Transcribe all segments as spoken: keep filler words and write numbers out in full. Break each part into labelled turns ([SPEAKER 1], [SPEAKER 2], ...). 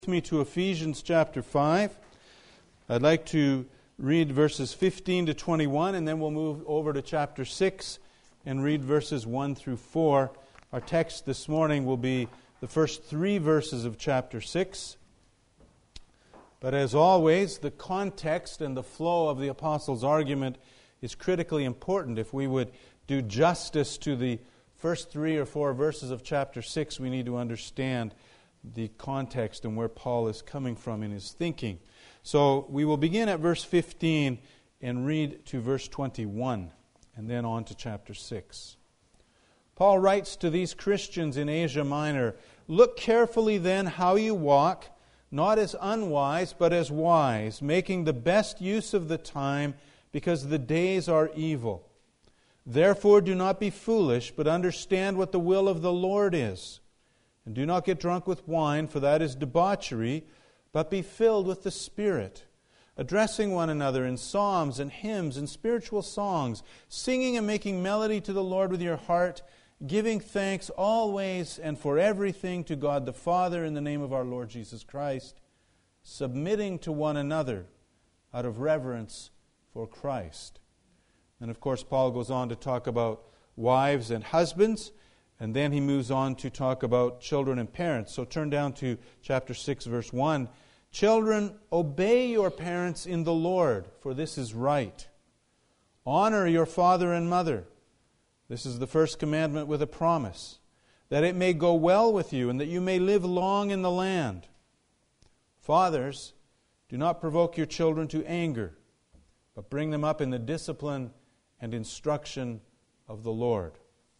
[SPEAKER 1] Me to Ephesians chapter five. I'd like to read verses fifteen to twenty-one, and then we'll move over to chapter six and read verses one through four. Our text this morning will be the first three verses of chapter six. But as always, the context and the flow of the apostle's argument is critically important. If we would do justice to the first three or four verses of chapter six, we need to understand the context and where Paul is coming from in his thinking. So we will begin at verse fifteen and read to verse twenty-one, and then on to chapter six. Paul writes to these Christians in Asia Minor, "Look carefully then how you walk, not as unwise, but as wise, making the best use of the time, because the days are evil. Therefore do not be foolish, but understand what the will of the Lord is. And do not get drunk with wine, for that is debauchery, but be filled with the Spirit, addressing one another in psalms and hymns and spiritual songs, singing and making melody to the Lord with your heart, giving thanks always and for everything to God the Father in the name of our Lord Jesus Christ, submitting to one another out of reverence for Christ." And of course, Paul goes on to talk about wives and husbands, and then he moves on to talk about children and parents. So turn down to chapter six, verse one. "Children, obey your parents in the Lord, for this is right. Honor your father and mother. This is the first commandment with a promise, that it may go well with you and that you may live long in the land. Fathers, do not provoke your children to anger, but bring them up in the discipline and instruction of the Lord."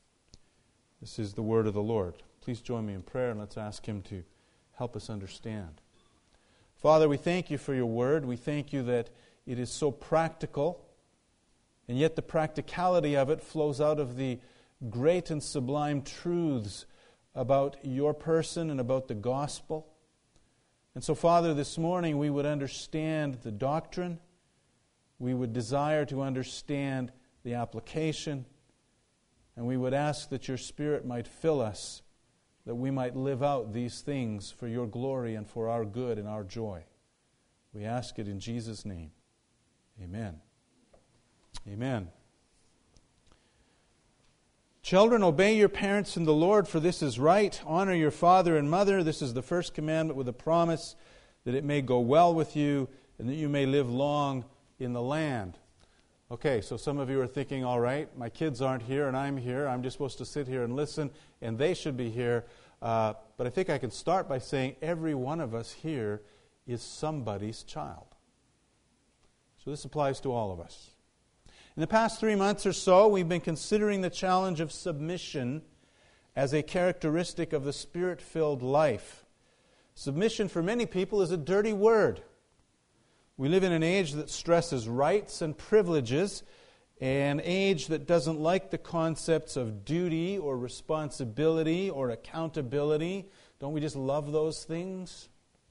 [SPEAKER 1] This is the word of the Lord. Please join me in prayer and let's ask Him to help us understand. Father, we thank You for Your word. We thank You that it is so practical, and yet the practicality of it flows out of the great and sublime truths about Your person and about the gospel. And so, Father, this morning we would understand the doctrine. We would desire to understand the application. And we would ask that Your Spirit might fill us, that we might live out these things for Your glory and for our good and our joy. We ask it in Jesus' name. Amen. Amen. "Children, obey your parents in the Lord, for this is right. Honor your father and mother. This is the first commandment with a promise, that it may go well with you and that you may live long in the land." Okay, so some of you are thinking, all right, my kids aren't here and I'm here. I'm just supposed to sit here and listen, and they should be here. Uh, but I think I can start by saying every one of us here is somebody's child. So this applies to all of us. In the past three months or so, we've been considering the challenge of submission as a characteristic of the Spirit-filled life. Submission for many people is a dirty word. We live in an age that stresses rights and privileges, an age that doesn't like the concepts of duty or responsibility or accountability. Don't we just love those things?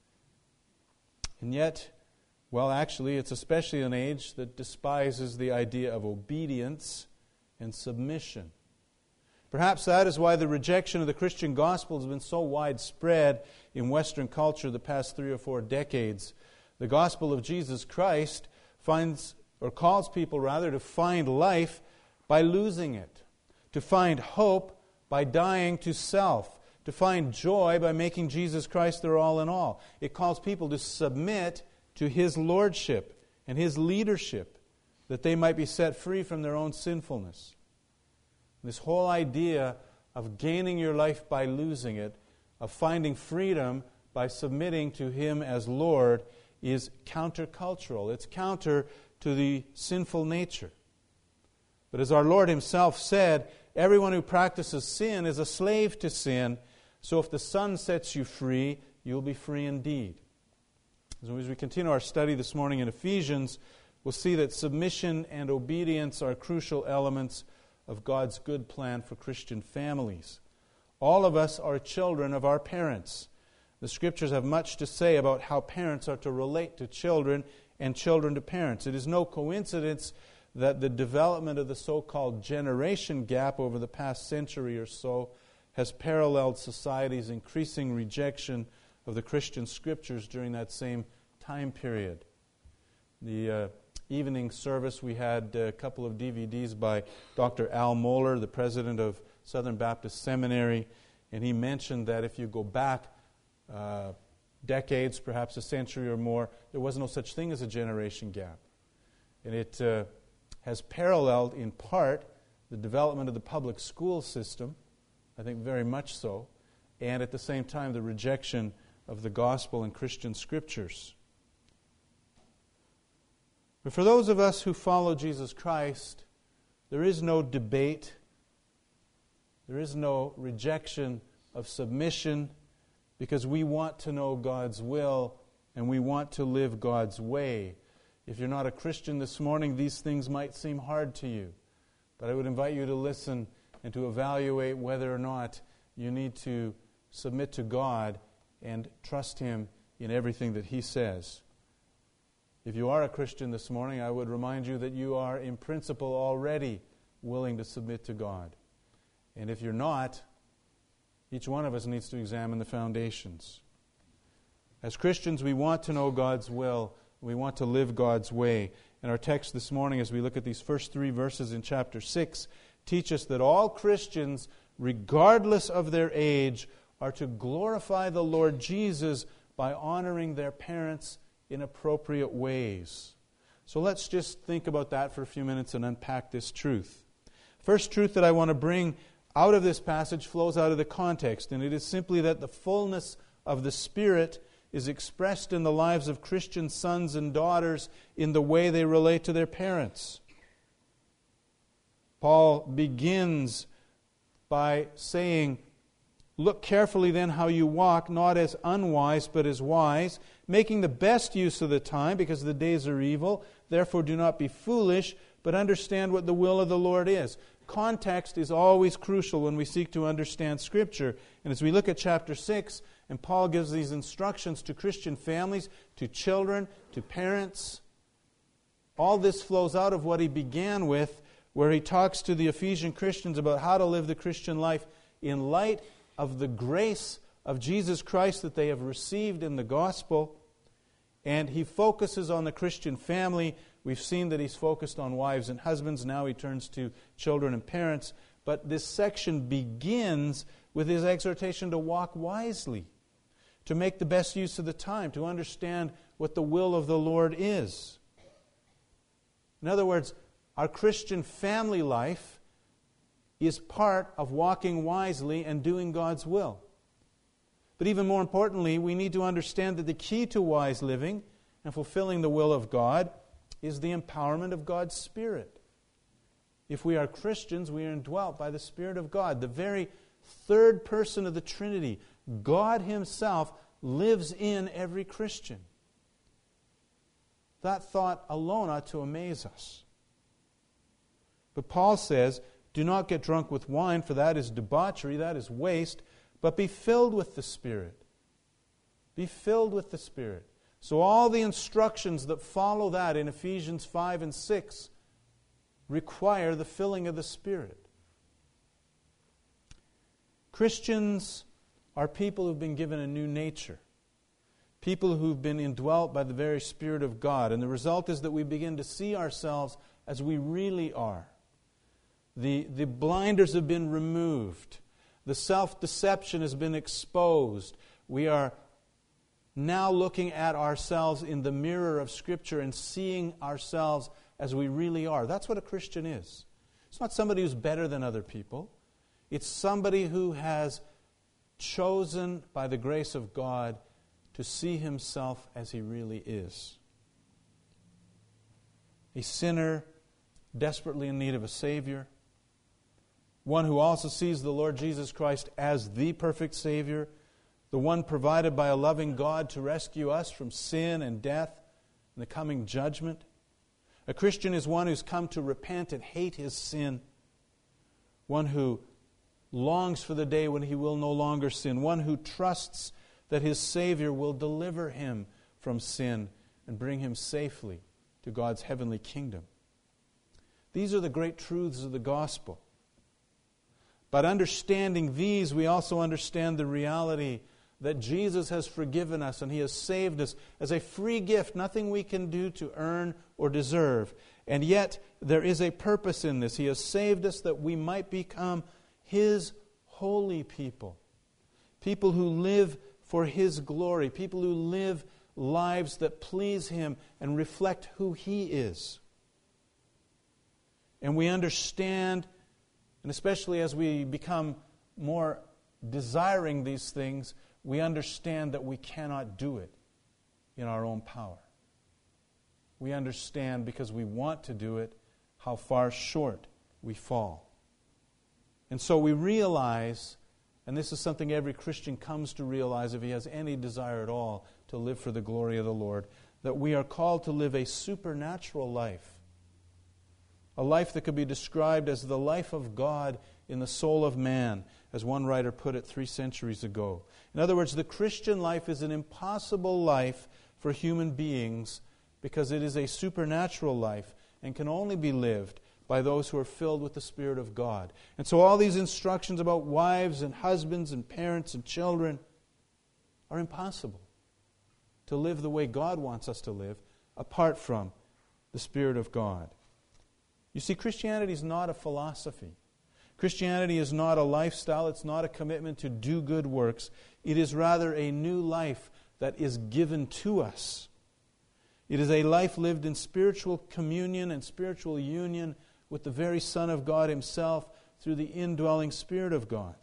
[SPEAKER 1] And yet, well, actually, it's especially an age that despises the idea of obedience and submission. Perhaps that is why the rejection of the Christian gospel has been so widespread in Western culture the past three or four decades. The gospel of Jesus Christ finds, or calls people rather, to find life by losing it, to find hope by dying to self, to find joy by making Jesus Christ their all in all. It calls people to submit to His lordship and His leadership, that they might be set free from their own sinfulness. This whole idea of gaining your life by losing it, of finding freedom by submitting to Him as Lord, is countercultural. It's counter to the sinful nature. But as our Lord Himself said, everyone who practices sin is a slave to sin, so if the Son sets you free, you'll be free indeed. So as we continue our study this morning in Ephesians, we'll see that submission and obedience are crucial elements of God's good plan for Christian families. All of us are children of our parents. The Scriptures have much to say about how parents are to relate to children and children to parents. It is no coincidence that the development of the so-called generation gap over the past century or so has paralleled society's increasing rejection of the Christian Scriptures during that same time period. The uh, evening service, we had a couple of D V Ds by Doctor Al Mohler, the president of Southern Baptist Seminary, and he mentioned that if you go back uh, decades, perhaps a century or more, there was no such thing as a generation gap. And it uh, has paralleled, in part, the development of the public school system, I think very much so, and at the same time the rejection of the gospel and Christian Scriptures. But for those of us who follow Jesus Christ, there is no debate, there is no rejection of submission, because we want to know God's will and we want to live God's way. If you're not a Christian this morning, these things might seem hard to you. But I would invite you to listen and to evaluate whether or not you need to submit to God and trust Him in everything that He says. If you are a Christian this morning, I would remind you that you are in principle already willing to submit to God. And if you're not, each one of us needs to examine the foundations. As Christians, we want to know God's will. We want to live God's way. And our text this morning, as we look at these first three verses in chapter six, teach us that all Christians, regardless of their age, are to glorify the Lord Jesus by honoring their parents in appropriate ways. So let's just think about that for a few minutes and unpack this truth. First truth that I want to bring out of this passage flows out of the context, and it is simply that the fullness of the Spirit is expressed in the lives of Christian sons and daughters in the way they relate to their parents. Paul begins by saying, "Look carefully then how you walk, not as unwise, but as wise, making the best use of the time, because the days are evil. Therefore do not be foolish, but understand what the will of the Lord is." Context is always crucial when we seek to understand Scripture. And as we look at chapter six, and Paul gives these instructions to Christian families, to children, to parents, all this flows out of what he began with, where he talks to the Ephesian Christians about how to live the Christian life in light of the grace of Jesus Christ that they have received in the gospel. And he focuses on the Christian family. We've seen that he's focused on wives and husbands. Now he turns to children and parents. But this section begins with his exhortation to walk wisely, to make the best use of the time, to understand what the will of the Lord is. In other words, our Christian family life is part of walking wisely and doing God's will. But even more importantly, we need to understand that the key to wise living and fulfilling the will of God is the empowerment of God's Spirit. If we are Christians, we are indwelt by the Spirit of God. The very third person of the Trinity, God Himself, lives in every Christian. That thought alone ought to amaze us. But Paul says, "Do not get drunk with wine, for that is debauchery, that is waste, but be filled with the Spirit." Be filled with the Spirit. So all the instructions that follow that in Ephesians five and six require the filling of the Spirit. Christians are people who've been given a new nature. People who've been indwelt by the very Spirit of God. And the result is that we begin to see ourselves as we really are. The, the blinders have been removed. The self-deception has been exposed. We are now looking at ourselves in the mirror of Scripture and seeing ourselves as we really are. That's what a Christian is. It's not somebody who's better than other people. It's somebody who has chosen by the grace of God to see himself as he really is. A sinner desperately in need of a Savior. One who also sees the Lord Jesus Christ as the perfect Savior, the one provided by a loving God to rescue us from sin and death and the coming judgment. A Christian is one who's come to repent and hate his sin. One who longs for the day when he will no longer sin. One who trusts that his Savior will deliver him from sin and bring him safely to God's heavenly kingdom. These are the great truths of the gospel. But understanding these, we also understand the reality that Jesus has forgiven us and He has saved us as a free gift, nothing we can do to earn or deserve. And yet, there is a purpose in this. He has saved us that we might become His holy people. People who live for His glory. People who live lives that please Him and reflect who He is. And we understand, and especially as we become more desiring these things, we understand that we cannot do it in our own power. We understand, because we want to do it, how far short we fall. And so we realize, and this is something every Christian comes to realize if he has any desire at all to live for the glory of the Lord, that we are called to live a supernatural life. A life that could be described as the life of God in the soul of man, as one writer put it three centuries ago. In other words, the Christian life is an impossible life for human beings because it is a supernatural life and can only be lived by those who are filled with the Spirit of God. And so all these instructions about wives and husbands and parents and children are impossible to live the way God wants us to live apart from the Spirit of God. You see, Christianity is not a philosophy. Christianity is not a lifestyle. It's not a commitment to do good works. It is rather a new life that is given to us. It is a life lived in spiritual communion and spiritual union with the very Son of God Himself through the indwelling Spirit of God.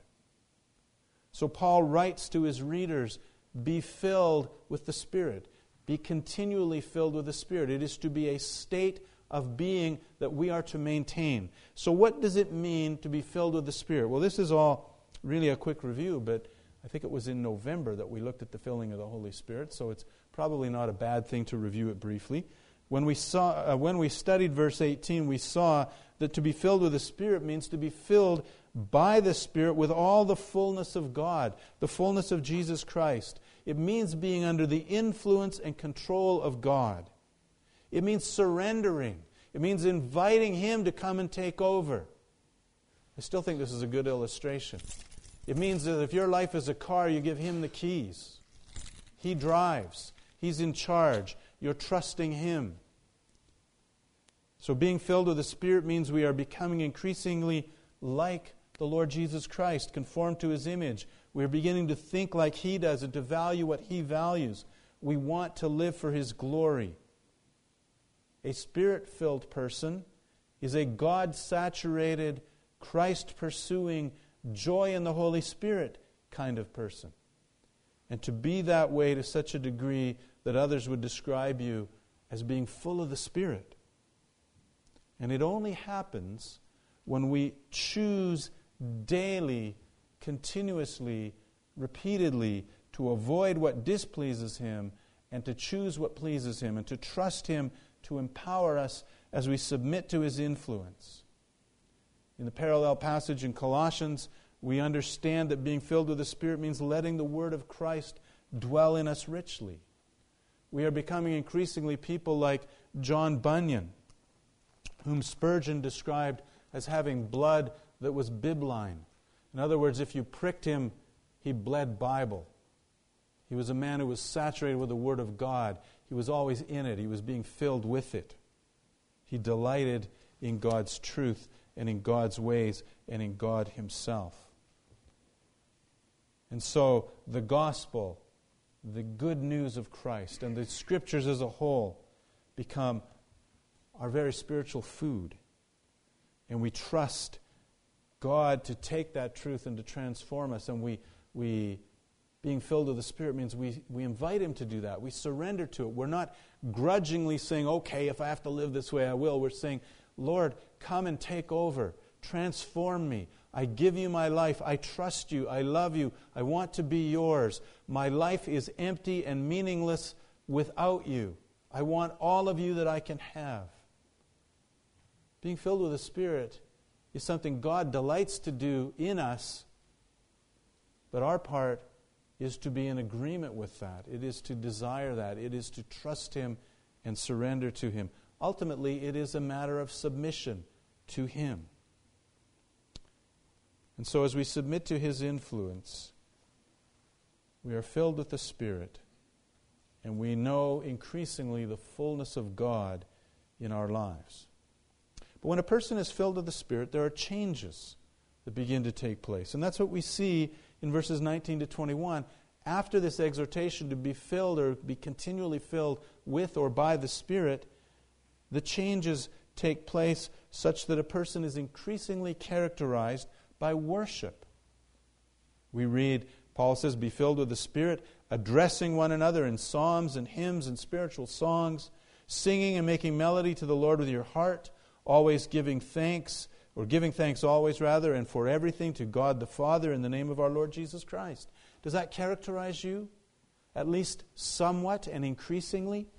[SPEAKER 1] So Paul writes to his readers, be filled with the Spirit. Be continually filled with the Spirit. It is to be a state of being that we are to maintain. So what does it mean to be filled with the Spirit? Well, this is all really a quick review, but I think it was in November that we looked at the filling of the Holy Spirit, so it's probably not a bad thing to review it briefly. When we saw, uh, when we studied verse eighteen, we saw that to be filled with the Spirit means to be filled by the Spirit with all the fullness of God, the fullness of Jesus Christ. It means being under the influence and control of God. It means surrendering. It means inviting Him to come and take over. I still think this is a good illustration. It means that if your life is a car, you give Him the keys. He drives. He's in charge. You're trusting Him. So being filled with the Spirit means we are becoming increasingly like the Lord Jesus Christ, conformed to His image. We're beginning to think like He does and to value what He values. We want to live for His glory. A Spirit-filled person is a God-saturated, Christ-pursuing, joy in the Holy Spirit kind of person. And to be that way to such a degree that others would describe you as being full of the Spirit. And it only happens when we choose daily, continuously, repeatedly to avoid what displeases Him and to choose what pleases Him and to trust Him to empower us as we submit to His influence. In the parallel passage in Colossians, we understand that being filled with the Spirit means letting the Word of Christ dwell in us richly. We are becoming increasingly people like John Bunyan, whom Spurgeon described as having blood that was bibline. In other words, if you pricked him, he bled Bible. He was a man who was saturated with the Word of God. He was always in it. He was being filled with it. He delighted in God's truth and in God's ways and in God Himself. And so the gospel, the good news of Christ, and the Scriptures as a whole become our very spiritual food. And we trust God to take that truth and to transform us. And we, we being filled with the Spirit means we, we invite Him to do that. We surrender to it. We're not grudgingly saying, okay, if I have to live this way, I will. We're saying, Lord, come and take over. Transform me. I give you my life. I trust you. I love you. I want to be yours. My life is empty and meaningless without you. I want all of you that I can have. Being filled with the Spirit is something God delights to do in us, but our part is to be in agreement with that. It is to desire that. It is to trust Him and surrender to Him. Ultimately, it is a matter of submission to Him. And so as we submit to His influence, we are filled with the Spirit, and we know increasingly the fullness of God in our lives. But when a person is filled with the Spirit, there are changes that begin to take place. And that's what we see in verses nineteen to twenty-one. After this exhortation to be filled or be continually filled with or by the Spirit, the changes take place such that a person is increasingly characterized by worship. We read, Paul says, be filled with the Spirit, addressing one another in psalms and hymns and spiritual songs, singing and making melody to the Lord with your heart, always giving thanks, or giving thanks always rather, and for everything to God the Father in the name of our Lord Jesus Christ. Does that characterize you? At least somewhat and increasingly?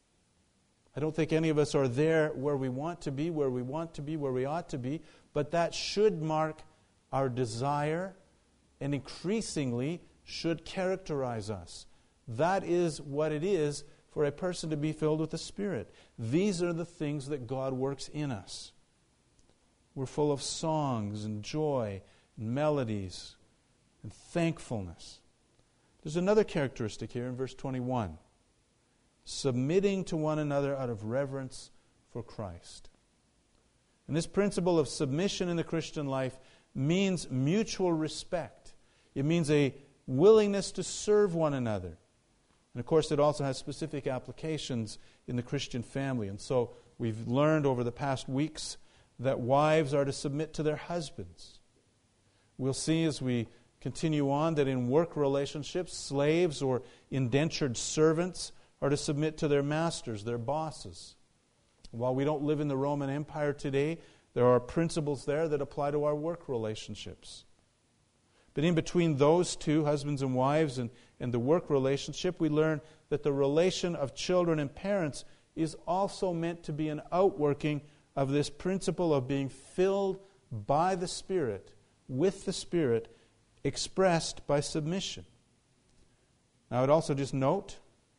[SPEAKER 1] I don't think any of us are there where we want to be, where we want to be, where we ought to be, but that should mark our desire and increasingly should characterize us. That is what it is for a person to be filled with the Spirit. These are the things that God works in us. We're full of songs and joy and melodies and thankfulness. There's another characteristic here in verse twenty-one. Submitting to one another out of reverence for Christ. And this principle of submission in the Christian life means mutual respect. It means a willingness to serve one another. And of course, it also has specific applications in the Christian family. And so we've learned over the past weeks that wives are to submit to their husbands. We'll see as we continue on that in work relationships, slaves or indentured servants are to submit to their masters, their bosses. While we don't live in the Roman Empire today, there are principles there that apply to our work relationships. But in between those two, husbands and wives, and, and the work relationship, we learn that the relation of children and parents is also meant to be an outworking of this principle of being filled by the Spirit, with the Spirit, expressed by submission. Now, I'd also just note,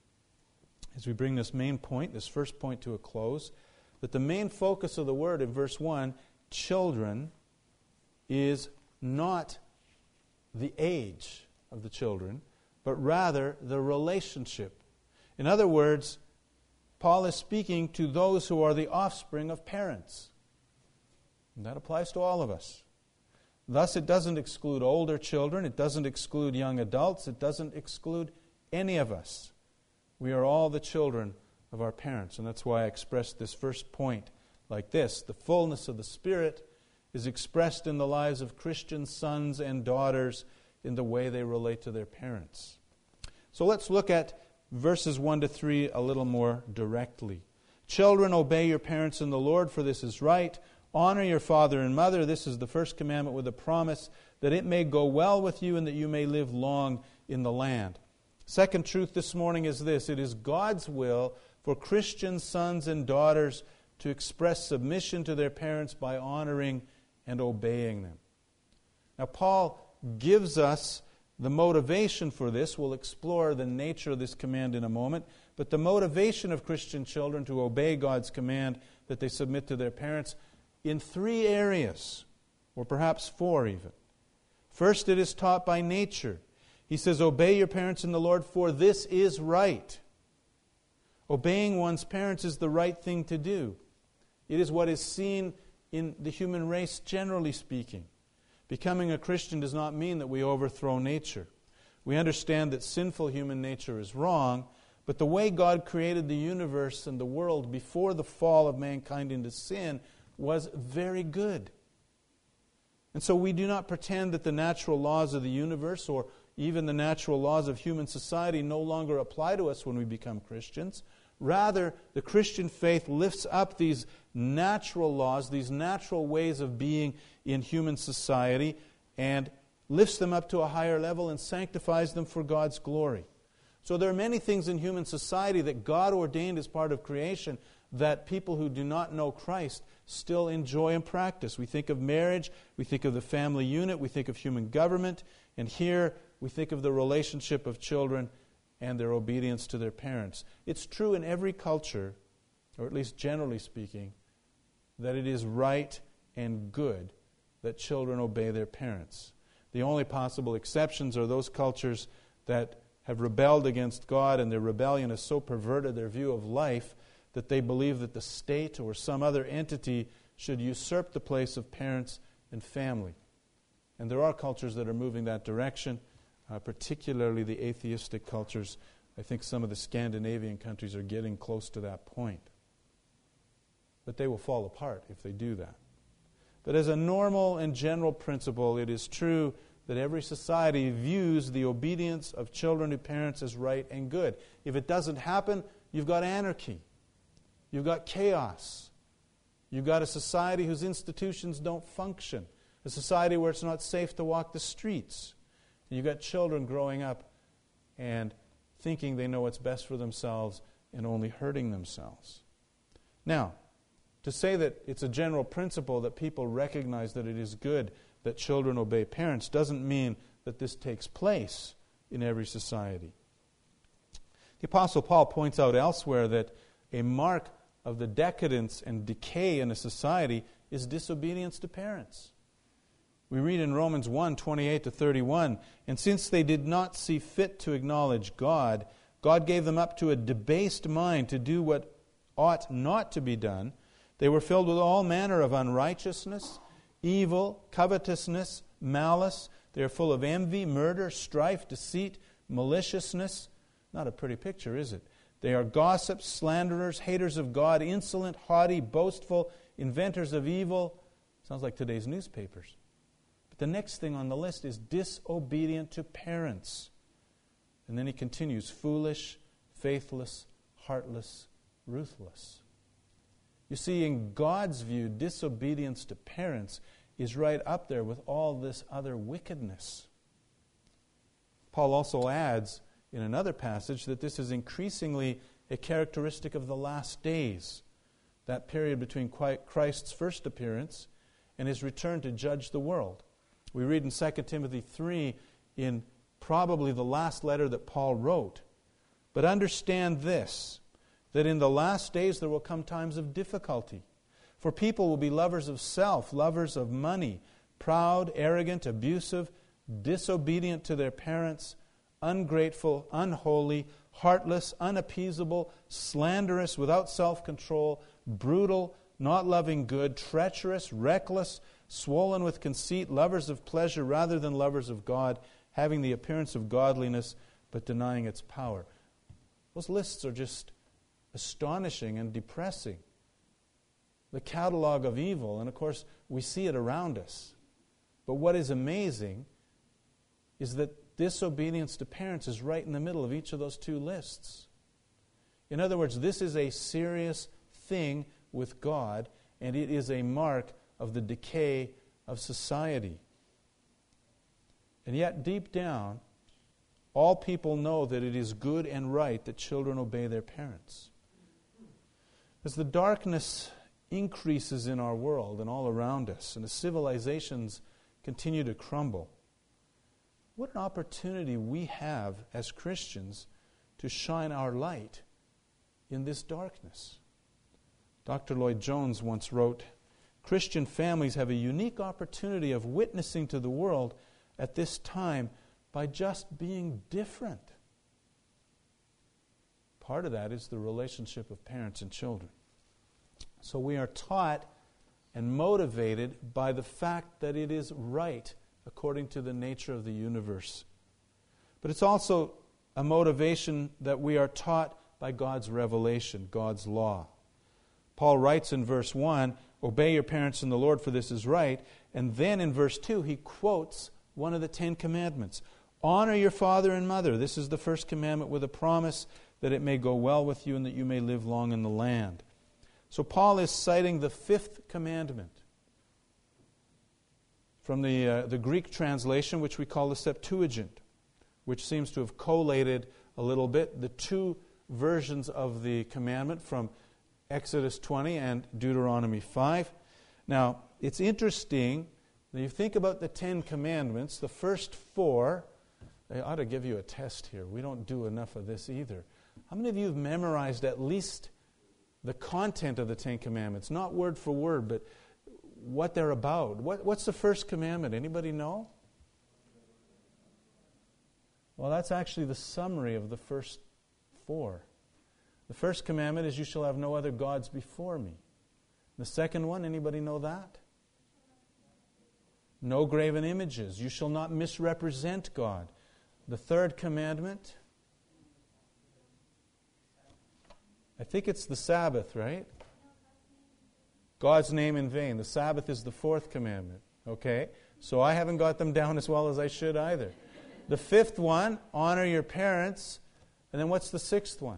[SPEAKER 1] as we bring this main point, this first point to a close, that the main focus of the word in verse one, children, is not the age of the children, but rather the relationship. In other words, Paul is speaking to those who are the offspring of parents. And that applies to all of us. Thus, it doesn't exclude older children, it doesn't exclude young adults, it doesn't exclude any of us. We are all the children of our parents, and that's why I expressed this first point like this. The fullness of the Spirit is expressed in the lives of Christian sons and daughters in the way they relate to their parents. So let's look at verses one to three a little more directly. Children, obey your parents in the Lord, for this is right. Honor your father and mother. This is the first commandment with a promise that it may go well with you and that you may live long in the land. Second truth this morning is this. It is God's will for Christian sons and daughters to express submission to their parents by honoring and obeying them. Now, Paul gives us the motivation for this. We'll explore the nature of this command in a moment. But the motivation of Christian children to obey God's command that they submit to their parents in three areas, or perhaps four even. First, it is taught by nature. He says, obey your parents in the Lord, for this is right. Obeying one's parents is the right thing to do. It is what is seen in the human race, generally speaking. Becoming a Christian does not mean that we overthrow nature. We understand that sinful human nature is wrong, but the way God created the universe and the world before the fall of mankind into sin was very good. And so we do not pretend that the natural laws of the universe or even the natural laws of human society no longer apply to us when we become Christians. Rather, the Christian faith lifts up these natural laws, these natural ways of being in human society, and lifts them up to a higher level and sanctifies them for God's glory. So there are many things in human society that God ordained as part of creation that people who do not know Christ still enjoy and practice. We think of marriage, we think of the family unit, we think of human government, and here we think of the relationship of children and their obedience to their parents. It's true in every culture, or at least generally speaking, that it is right and good that children obey their parents. The only possible exceptions are those cultures that have rebelled against God, and their rebellion has so perverted their view of life that they believe that the state or some other entity should usurp the place of parents and family. And there are cultures that are moving that direction, uh, particularly the atheistic cultures. I think some of the Scandinavian countries are getting close to that point. But they will fall apart if they do that. But as a normal and general principle, it is true that every society views the obedience of children to parents as right and good. If it doesn't happen, you've got anarchy. You've got chaos. You've got a society whose institutions don't function. A society where it's not safe to walk the streets. And you've got children growing up and thinking they know what's best for themselves and only hurting themselves. Now, to say that it's a general principle that people recognize that it is good that children obey parents doesn't mean that this takes place in every society. The Apostle Paul points out elsewhere that a mark of the decadence and decay in a society is disobedience to parents. We read in Romans one, twenty-eight to thirty-one, "And since they did not see fit to acknowledge God, God gave them up to a debased mind to do what ought not to be done. They were filled with all manner of unrighteousness, evil, covetousness, malice. They are full of envy, murder, strife, deceit, maliciousness." Not a pretty picture, is it? "They are gossips, slanderers, haters of God, insolent, haughty, boastful, inventors of evil." Sounds like today's newspapers. But the next thing on the list is disobedient to parents. And then he continues, "foolish, faithless, heartless, ruthless." You see, in God's view, disobedience to parents is right up there with all this other wickedness. Paul also adds in another passage that this is increasingly a characteristic of the last days, that period between Christ's first appearance and his return to judge the world. We read in Second Timothy three, in probably the last letter that Paul wrote, "But understand this, that in the last days there will come times of difficulty. For people will be lovers of self, lovers of money, proud, arrogant, abusive, disobedient to their parents, ungrateful, unholy, heartless, unappeasable, slanderous, without self-control, brutal, not loving good, treacherous, reckless, swollen with conceit, lovers of pleasure rather than lovers of God, having the appearance of godliness but denying its power." Those lists are just astonishing and depressing. The catalog of evil, and of course we see it around us. But what is amazing is that disobedience to parents is right in the middle of each of those two lists. In other words, this is a serious thing with God, and it is a mark of the decay of society. And yet, deep down, all people know that it is good and right that children obey their parents. As the darkness increases in our world and all around us, and the civilizations continue to crumble, what an opportunity we have as Christians to shine our light in this darkness. Doctor Lloyd Jones once wrote, "Christian families have a unique opportunity of witnessing to the world at this time by just being different." Part of that is the relationship of parents and children. So we are taught and motivated by the fact that it is right according to the nature of the universe. But it's also a motivation that we are taught by God's revelation, God's law. Paul writes in verse one, "Obey your parents in the Lord, for this is right." And then in verse two, he quotes one of the Ten Commandments. "Honor your father and mother. This is the first commandment with a promise that it may go well with you and that you may live long in the land." So Paul is citing the fifth commandment from the, uh, the Greek translation, which we call the Septuagint, which seems to have collated a little bit the two versions of the commandment from Exodus twenty and Deuteronomy five. Now, it's interesting, when you think about the Ten Commandments, the first four, I ought to give you a test here. We don't do enough of this either. How many of you have memorized at least the content of the Ten Commandments? Not word for word, but what they're about. What, what's the first commandment? Anybody know? Well, that's actually the summary of the first four. The first commandment is, you shall have no other gods before me. The second one, anybody know that? No graven images. You shall not misrepresent God. The third commandment, I think it's the Sabbath, right? God's name in vain. The Sabbath is the fourth commandment. Okay? So I haven't got them down as well as I should either. The fifth one, honor your parents. And then what's the sixth one?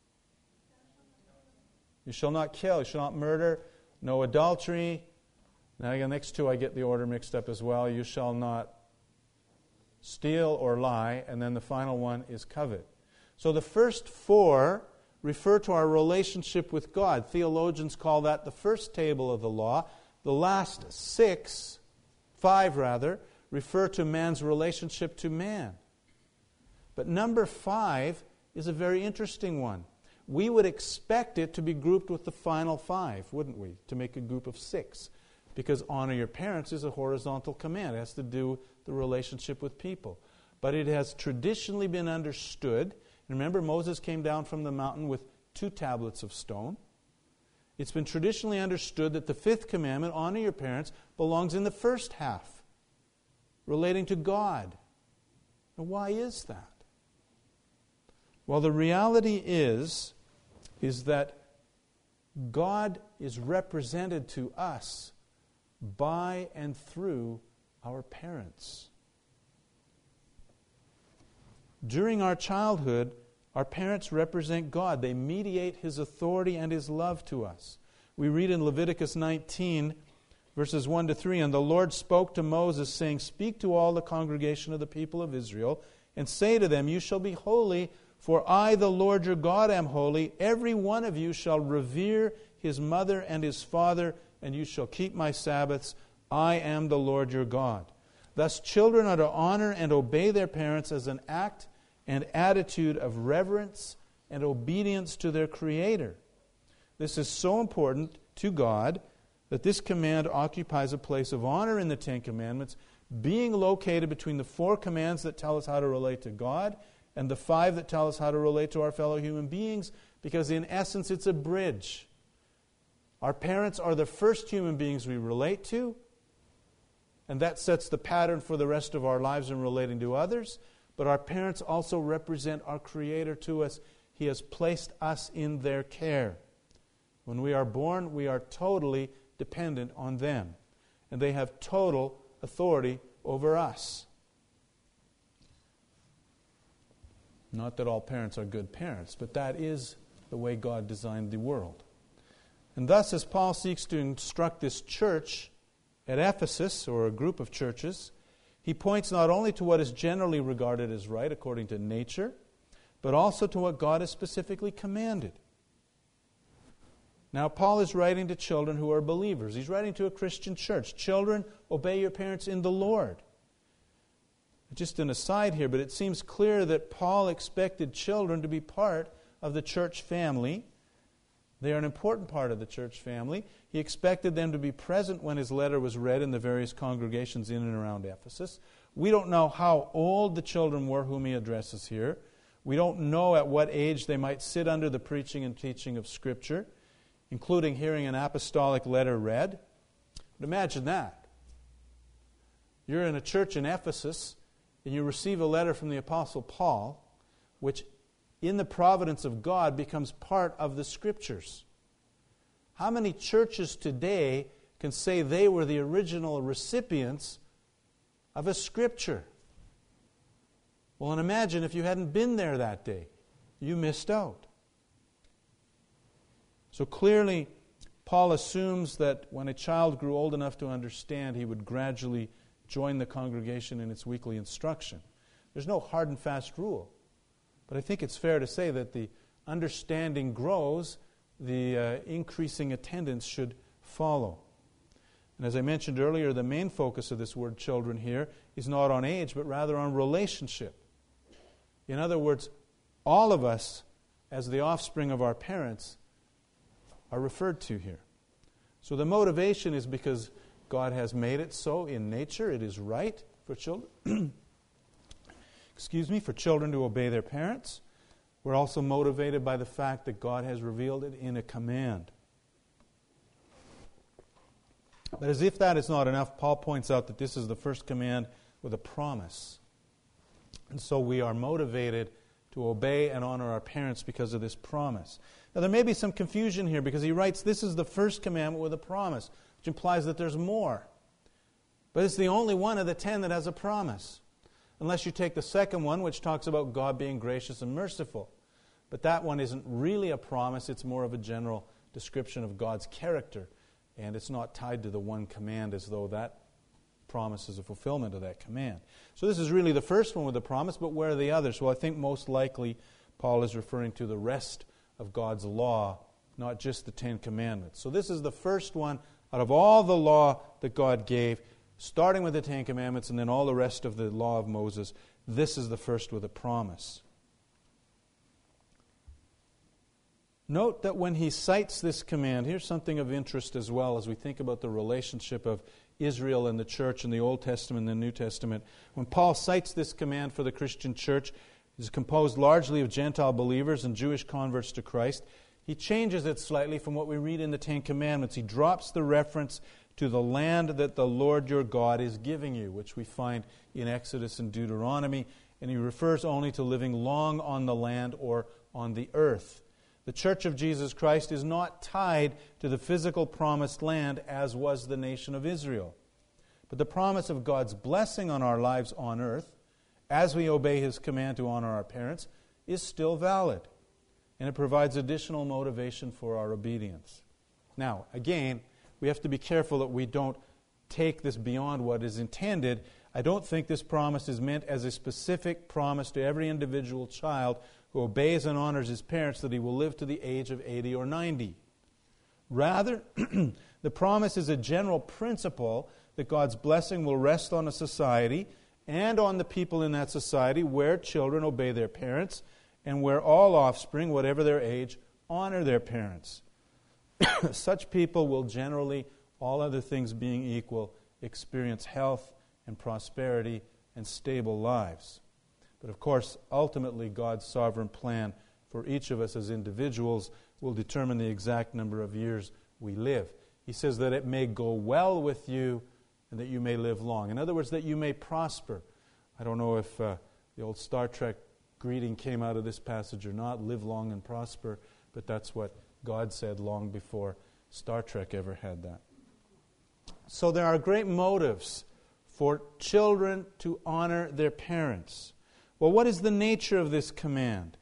[SPEAKER 1] You shall not kill. You shall not murder. No adultery. Now the next two I get the order mixed up as well. You shall not steal or lie. And then the final one is covet. So the first four refer to our relationship with God. Theologians call that the first table of the law. The last six, five rather, refer to man's relationship to man. But number five is a very interesting one. We would expect it to be grouped with the final five, wouldn't we? To make a group of six. Because honor your parents is a horizontal command. It has to do with the relationship with people. But it has traditionally been understood. Remember, Moses came down from the mountain with two tablets of stone. It's been traditionally understood that the fifth commandment, honor your parents, belongs in the first half, relating to God. And why is that? Well, the reality is, is that God is represented to us by and through our parents. During our childhood, our parents represent God. They mediate His authority and His love to us. We read in Leviticus nineteen, verses one to three, and the Lord spoke to Moses, saying, speak to all the congregation of the people of Israel, and say to them, you shall be holy, for I, the Lord your God, am holy. Every one of you shall revere his mother and his father, and you shall keep my Sabbaths. I am the Lord your God. Thus children are to honor and obey their parents as an act and attitude of reverence and obedience to their Creator. This is so important to God that this command occupies a place of honor in the Ten Commandments, being located between the four commands that tell us how to relate to God and the five that tell us how to relate to our fellow human beings, because in essence it's a bridge. Our parents are the first human beings we relate to, and that sets the pattern for the rest of our lives in relating to others. But our parents also represent our Creator to us. He has placed us in their care. When we are born, we are totally dependent on them, and they have total authority over us. Not that all parents are good parents, but that is the way God designed the world. And thus, as Paul seeks to instruct this church at Ephesus, or a group of churches, he points not only to what is generally regarded as right according to nature, but also to what God has specifically commanded. Now, Paul is writing to children who are believers. He's writing to a Christian church. Children, obey your parents in the Lord. Just an aside here, but it seems clear that Paul expected children to be part of the church family. They are an important part of the church family. He expected them to be present when his letter was read in the various congregations in and around Ephesus. We don't know how old the children were whom he addresses here. We don't know at what age they might sit under the preaching and teaching of Scripture, including hearing an apostolic letter read. But imagine that. You're in a church in Ephesus, and you receive a letter from the Apostle Paul, which in the providence of God becomes part of the Scriptures. How many churches today can say they were the original recipients of a Scripture? Well, and imagine if you hadn't been there that day. You missed out. So clearly, Paul assumes that when a child grew old enough to understand, he would gradually join the congregation in its weekly instruction. There's no hard and fast rule. But I think it's fair to say that the understanding grows, the uh, increasing attendance should follow. And as I mentioned earlier, the main focus of this word children here is not on age, but rather on relationship. In other words, all of us, as the offspring of our parents, are referred to here. So the motivation is because God has made it so in nature. It is right for children. excuse me, for children to obey their parents. We're also motivated by the fact that God has revealed it in a command. But as if that is not enough, Paul points out that this is the first command with a promise. And so we are motivated to obey and honor our parents because of this promise. Now there may be some confusion here because he writes this is the first commandment with a promise, which implies that there's more. But it's the only one of the ten that has a promise. Unless you take the second one, which talks about God being gracious and merciful. But that one isn't really a promise, it's more of a general description of God's character. And it's not tied to the one command as though that promise is a fulfillment of that command. So this is really the first one with the promise, but where are the others? Well, I think most likely Paul is referring to the rest of God's law, not just the Ten Commandments. So this is the first one out of all the law that God gave, starting with the Ten Commandments and then all the rest of the law of Moses. This is the first with a promise. Note that when he cites this command, here's something of interest as well as we think about the relationship of Israel and the church in the Old Testament and the New Testament. When Paul cites this command for the Christian church, it is composed largely of Gentile believers and Jewish converts to Christ. He changes it slightly from what we read in the Ten Commandments. He drops the reference to the land that the Lord your God is giving you, which we find in Exodus and Deuteronomy, and he refers only to living long on the land or on the earth. The Church of Jesus Christ is not tied to the physical promised land as was the nation of Israel. But the promise of God's blessing on our lives on earth, as we obey His command to honor our parents, is still valid. And it provides additional motivation for our obedience. Now, again, we have to be careful that we don't take this beyond what is intended. I don't think this promise is meant as a specific promise to every individual child who obeys and honors his parents that he will live to the age of eighty or ninety. Rather, the promise is a general principle that God's blessing will rest on a society and on the people in that society where children obey their parents and where all offspring, whatever their age, honor their parents. Such people will generally, all other things being equal, experience health and prosperity and stable lives. But of course, ultimately, God's sovereign plan for each of us as individuals will determine the exact number of years we live. He says that it may go well with you and that you may live long. In other words, that you may prosper. I don't know if uh, the old Star Trek greeting came out of this passage or not, live long and prosper, but that's what God said long before Star Trek ever had that. So there are great motives for children to honor their parents. Well, what is the nature of this command?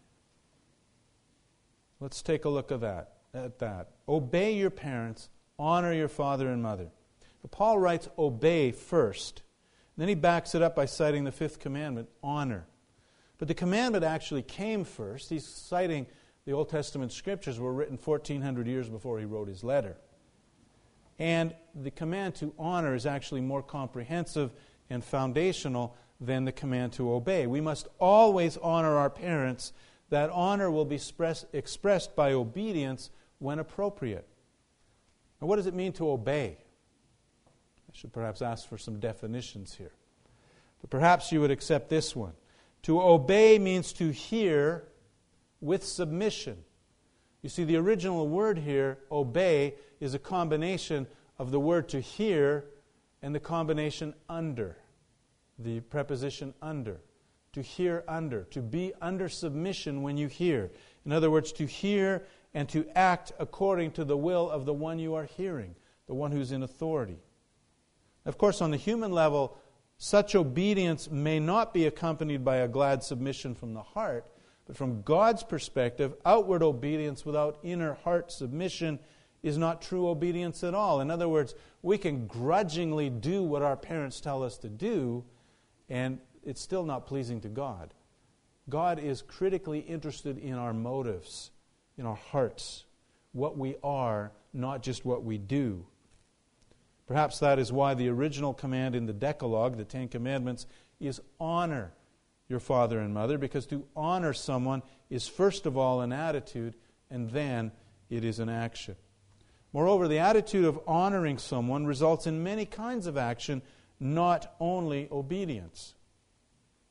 [SPEAKER 1] Let's take a look at that. At that. Obey your parents, honor your father and mother. But Paul writes obey first. And then he backs it up by citing the fifth commandment, honor. But the commandment actually came first. He's citing the Old Testament scriptures were written fourteen hundred years before he wrote his letter. And the command to honor is actually more comprehensive and foundational than the command to obey. We must always honor our parents. That honor will be express, expressed by obedience when appropriate. Now, what does it mean to obey? I should perhaps ask for some definitions here. But perhaps you would accept this one. To obey means to hear with submission. You see, the original word here, obey, is a combination of the word to hear and the combination under. The preposition under, to hear under, to be under submission when you hear. In other words, to hear and to act according to the will of the one you are hearing, the one who's in authority. Of course, on the human level, such obedience may not be accompanied by a glad submission from the heart, but from God's perspective, outward obedience without inner heart submission is not true obedience at all. In other words, we can grudgingly do what our parents tell us to do, and it's still not pleasing to God. God is critically interested in our motives, in our hearts, what we are, not just what we do. Perhaps that is why the original command in the Decalogue, the Ten Commandments, is honor your father and mother, because to honor someone is first of all an attitude, and then it is an action. Moreover, the attitude of honoring someone results in many kinds of action, not only obedience.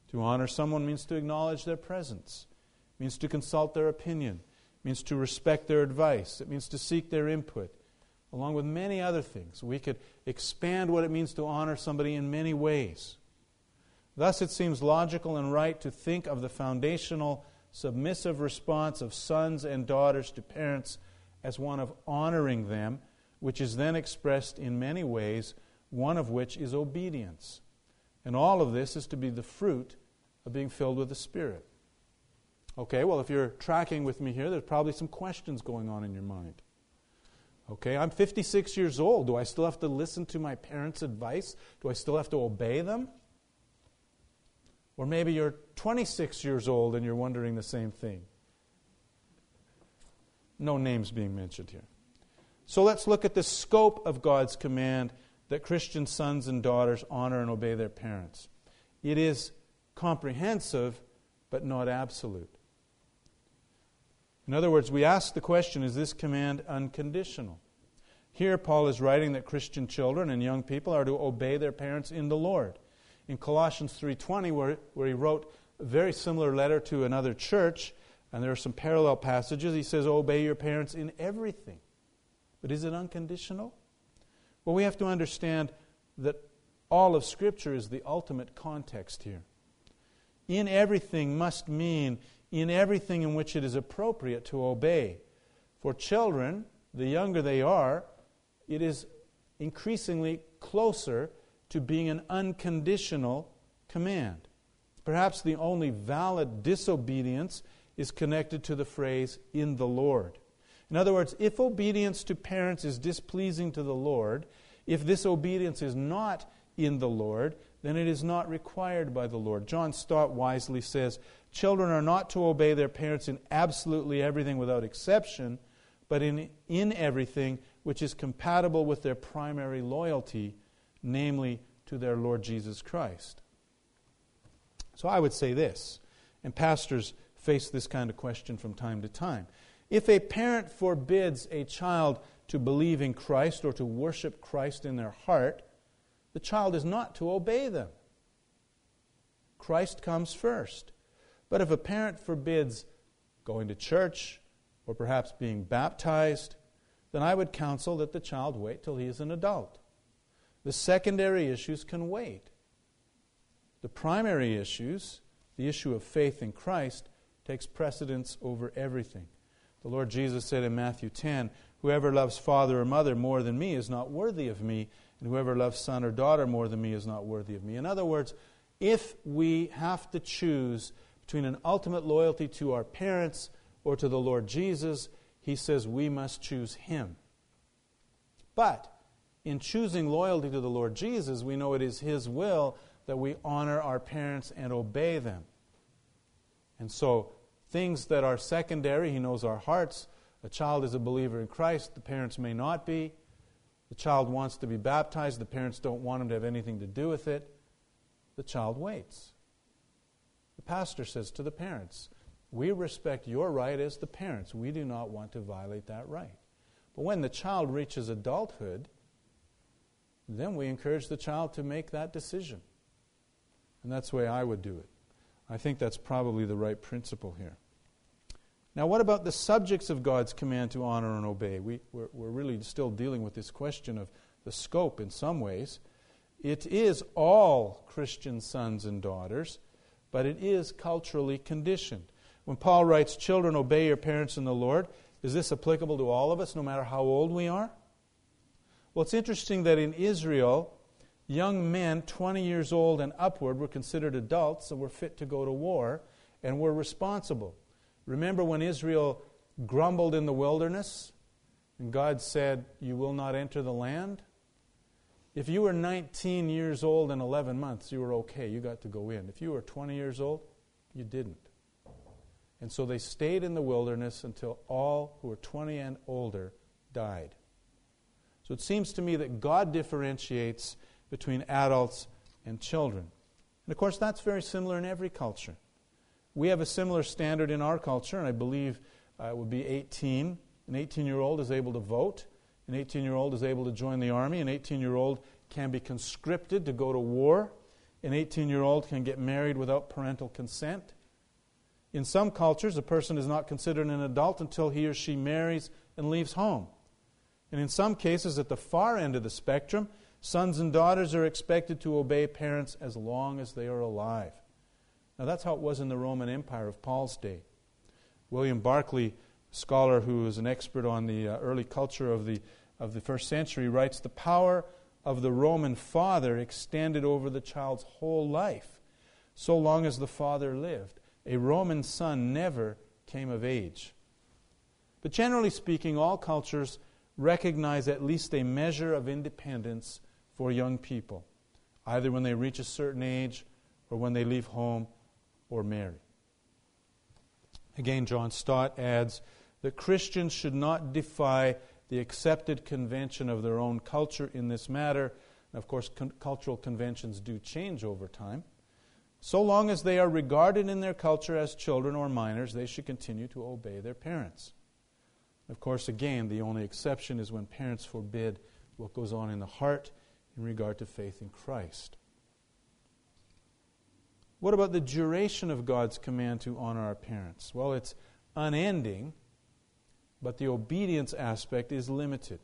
[SPEAKER 1] To honor someone means to acknowledge their presence, means to consult their opinion, means to respect their advice, it means to seek their input, along with many other things. We could expand what it means to honor somebody in many ways. Thus, it seems logical and right to think of the foundational, submissive response of sons and daughters to parents as one of honoring them, which is then expressed in many ways, one of which is obedience. And all of this is to be the fruit of being filled with the Spirit. Okay, well, if you're tracking with me here, there's probably some questions going on in your mind. Okay, I'm fifty-six years old. Do I still have to listen to my parents' advice? Do I still have to obey them? Or maybe you're twenty-six years old and you're wondering the same thing. No names being mentioned here. So let's look at the scope of God's command that Christian sons and daughters honor and obey their parents. It is comprehensive, but not absolute. In other words, we ask the question, is this command unconditional? Here, Paul is writing that Christian children and young people are to obey their parents in the Lord. In Colossians three twenty, where, where he wrote a very similar letter to another church, and there are some parallel passages, he says, obey your parents in everything. But is it unconditional? Well, we have to understand that all of Scripture is the ultimate context here. In everything must mean in everything in which it is appropriate to obey. For children, the younger they are, it is increasingly closer to being an unconditional command. Perhaps the only valid disobedience is connected to the phrase, in the Lord. In other words, if obedience to parents is displeasing to the Lord, if this obedience is not in the Lord, then it is not required by the Lord. John Stott wisely says, children are not to obey their parents in absolutely everything without exception, but in, in everything which is compatible with their primary loyalty, namely to their Lord Jesus Christ. So I would say this, and pastors face this kind of question from time to time. If a parent forbids a child to believe in Christ or to worship Christ in their heart, the child is not to obey them. Christ comes first. But if a parent forbids going to church or perhaps being baptized, then I would counsel that the child wait till he is an adult. The secondary issues can wait. The primary issues, the issue of faith in Christ, takes precedence over everything. The Lord Jesus said in Matthew ten, whoever loves father or mother more than me is not worthy of me, and whoever loves son or daughter more than me is not worthy of me. In other words, if we have to choose between an ultimate loyalty to our parents or to the Lord Jesus, he says we must choose him. But in choosing loyalty to the Lord Jesus, we know it is his will that we honor our parents and obey them. And so things that are secondary, he knows our hearts. A child is a believer in Christ, the parents may not be. The child wants to be baptized, the parents don't want him to have anything to do with it. The child waits. The pastor says to the parents, we respect your right as the parents. We do not want to violate that right. But when the child reaches adulthood, then we encourage the child to make that decision. And that's the way I would do it. I think that's probably the right principle here. Now, what about the subjects of God's command to honor and obey? We, we're, we're really still dealing with this question of the scope in some ways. It is all Christian sons and daughters, but it is culturally conditioned. When Paul writes, children, obey your parents in the Lord, is this applicable to all of us, no matter how old we are? Well, it's interesting that in Israel, young men twenty years old and upward were considered adults and were fit to go to war and were responsible. Remember when Israel grumbled in the wilderness and God said, you will not enter the land? If you were nineteen years old and eleven months, you were okay. You got to go in. If you were twenty years old, you didn't. And so they stayed in the wilderness until all who were twenty and older died. So it seems to me that God differentiates between adults and children. And of course, that's very similar in every culture. We have a similar standard in our culture, and I believe uh, it would be eighteen. An eighteen-year-old is able to vote. An eighteen-year-old is able to join the army. An eighteen-year-old can be conscripted to go to war. An eighteen-year-old can get married without parental consent. In some cultures, a person is not considered an adult until he or she marries and leaves home. And in some cases, at the far end of the spectrum, sons and daughters are expected to obey parents as long as they are alive. Now, that's how it was in the Roman Empire of Paul's day. William Barclay, scholar who is an expert on the uh, early culture of the, of the first century, writes, "The power of the Roman father extended over the child's whole life, so long as the father lived. A Roman son never came of age." But generally speaking, all cultures recognize at least a measure of independence for young people, either when they reach a certain age or when they leave home or marry. Again, John Stott adds that Christians should not defy the accepted convention of their own culture in this matter. And of course, con- cultural conventions do change over time. So long as they are regarded in their culture as children or minors, they should continue to obey their parents. Of course, again, the only exception is when parents forbid what goes on in the heart in regard to faith in Christ. What about the duration of God's command to honor our parents? Well, it's unending, but the obedience aspect is limited.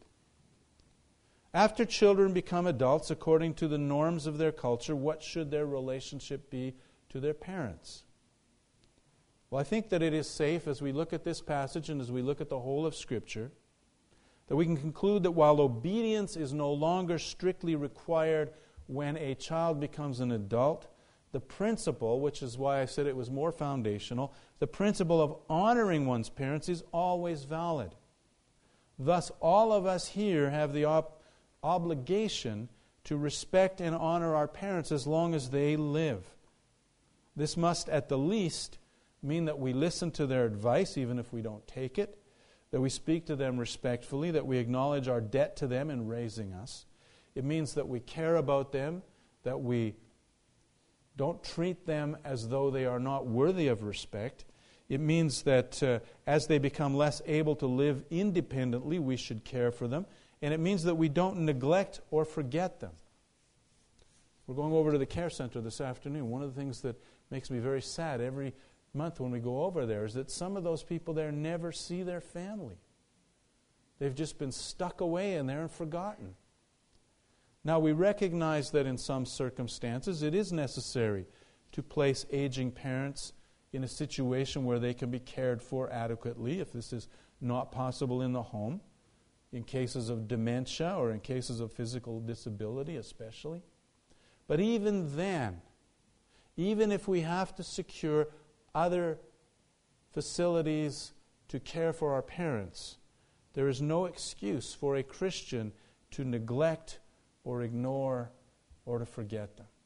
[SPEAKER 1] After children become adults, according to the norms of their culture, what should their relationship be to their parents? Well, I think that it is safe, as we look at this passage and as we look at the whole of Scripture, that we can conclude that while obedience is no longer strictly required when a child becomes an adult, the principle, which is why I said it was more foundational, the principle of honoring one's parents is always valid. Thus, all of us here have the op- obligation to respect and honor our parents as long as they live. This must, at the least, mean that we listen to their advice, even if we don't take it, that we speak to them respectfully, that we acknowledge our debt to them in raising us. It means that we care about them, that we don't treat them as though they are not worthy of respect. It means that uh, as they become less able to live independently, we should care for them. And it means that we don't neglect or forget them. We're going over to the care center this afternoon. One of the things that makes me very sad every month when we go over there is that some of those people there never see their family. They've just been stuck away in there and forgotten. Now, we recognize that in some circumstances it is necessary to place aging parents in a situation where they can be cared for adequately, if this is not possible in the home, in cases of dementia or in cases of physical disability especially. But even then, even if we have to secure other facilities to care for our parents, there is no excuse for a Christian to neglect or ignore or to forget them.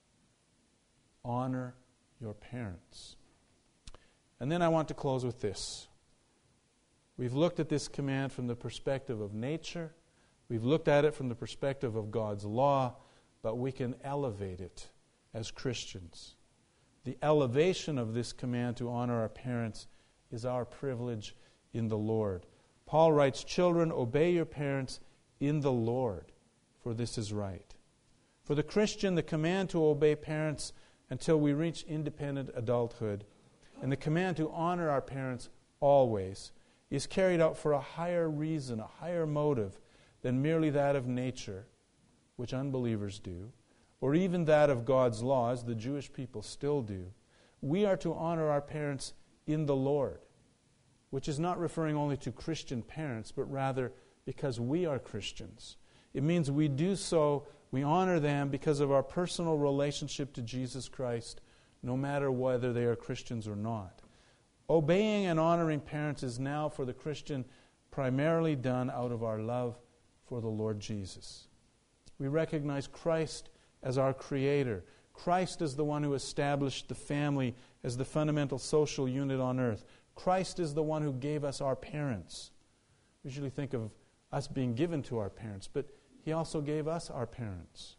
[SPEAKER 1] Honor your parents. And then I want to close with this. We've looked at this command from the perspective of nature. We've looked at it from the perspective of God's law, but we can elevate it as Christians. The elevation of this command to honor our parents is our privilege in the Lord. Paul writes, "Children, obey your parents in the Lord, for this is right." For the Christian, the command to obey parents until we reach independent adulthood, and the command to honor our parents always, is carried out for a higher reason, a higher motive than merely that of nature, which unbelievers do, or even that of God's law, as the Jewish people still do. We are to honor our parents in the Lord, which is not referring only to Christian parents, but rather because we are Christians. It means we do so, we honor them because of our personal relationship to Jesus Christ, no matter whether they are Christians or not. Obeying and honoring parents is now for the Christian primarily done out of our love for the Lord Jesus. We recognize Christ as our Creator. Christ is the one who established the family as the fundamental social unit on earth. Christ is the one who gave us our parents. We usually think of us being given to our parents, but He also gave us our parents.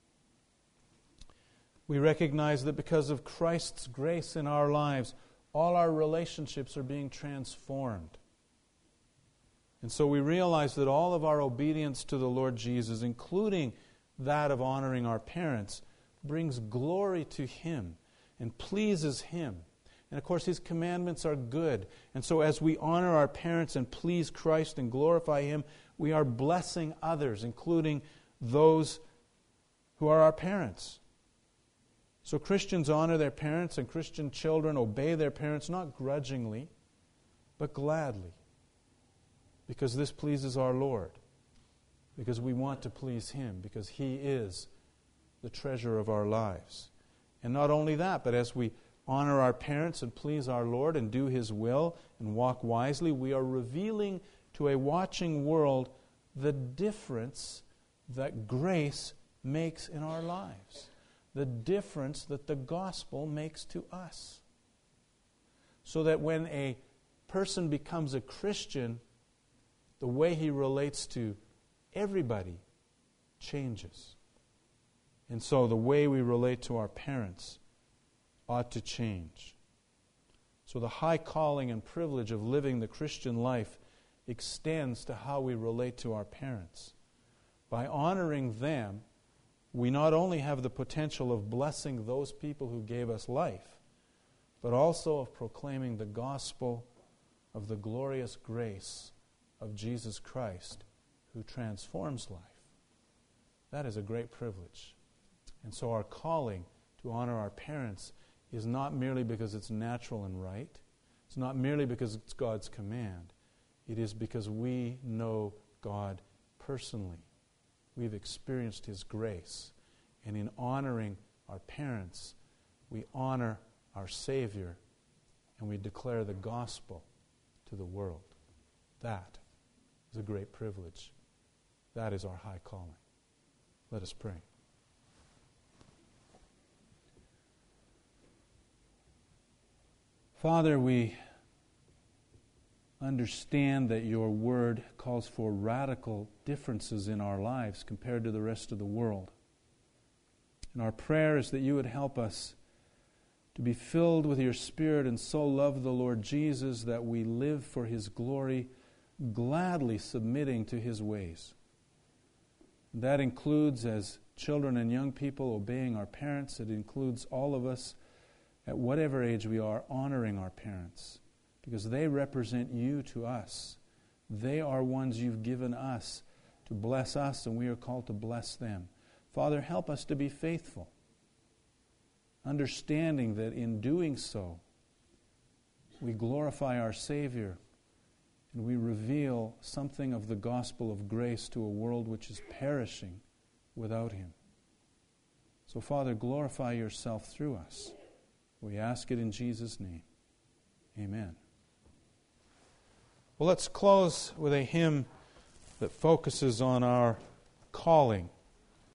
[SPEAKER 1] We recognize that because of Christ's grace in our lives, all our relationships are being transformed. And so we realize that all of our obedience to the Lord Jesus, including that of honoring our parents, brings glory to Him and pleases Him. And of course, His commandments are good. And so as we honor our parents and please Christ and glorify Him, we are blessing others, including those who are our parents. So Christians honor their parents, and Christian children obey their parents, not grudgingly, but gladly. Because this pleases our Lord. Because we want to please Him. Because He is the treasure of our lives. And not only that, but as we honor our parents and please our Lord and do His will and walk wisely, we are revealing to a watching world the difference that grace makes in our lives. The difference that the gospel makes to us. So that when a person becomes a Christian, the way he relates to everybody changes. And so the way we relate to our parents ought to change. So the high calling and privilege of living the Christian life extends to how we relate to our parents. By honoring them, we not only have the potential of blessing those people who gave us life, but also of proclaiming the gospel of the glorious grace of Jesus Christ who transforms life. That is a great privilege. And so our calling to honor our parents is not merely because it's natural and right. It's not merely because it's God's command. It is because we know God personally. We've experienced His grace. And in honoring our parents, we honor our Savior and we declare the gospel to the world. That is a great privilege. That is our high calling. Let us pray. Father, we understand that your word calls for radical differences in our lives compared to the rest of the world. And our prayer is that you would help us to be filled with your Spirit and so love the Lord Jesus that we live for His glory, gladly submitting to His ways. That includes, as children and young people, obeying our parents. It includes all of us, at whatever age we are, honoring our parents, because they represent you to us. They are ones you've given us to bless us, and we are called to bless them. Father, help us to be faithful, understanding that in doing so, we glorify our Savior and we reveal something of the gospel of grace to a world which is perishing without Him. So, Father, glorify yourself through us. We ask it in Jesus' name. Amen. Well, let's close with a hymn that focuses on our calling.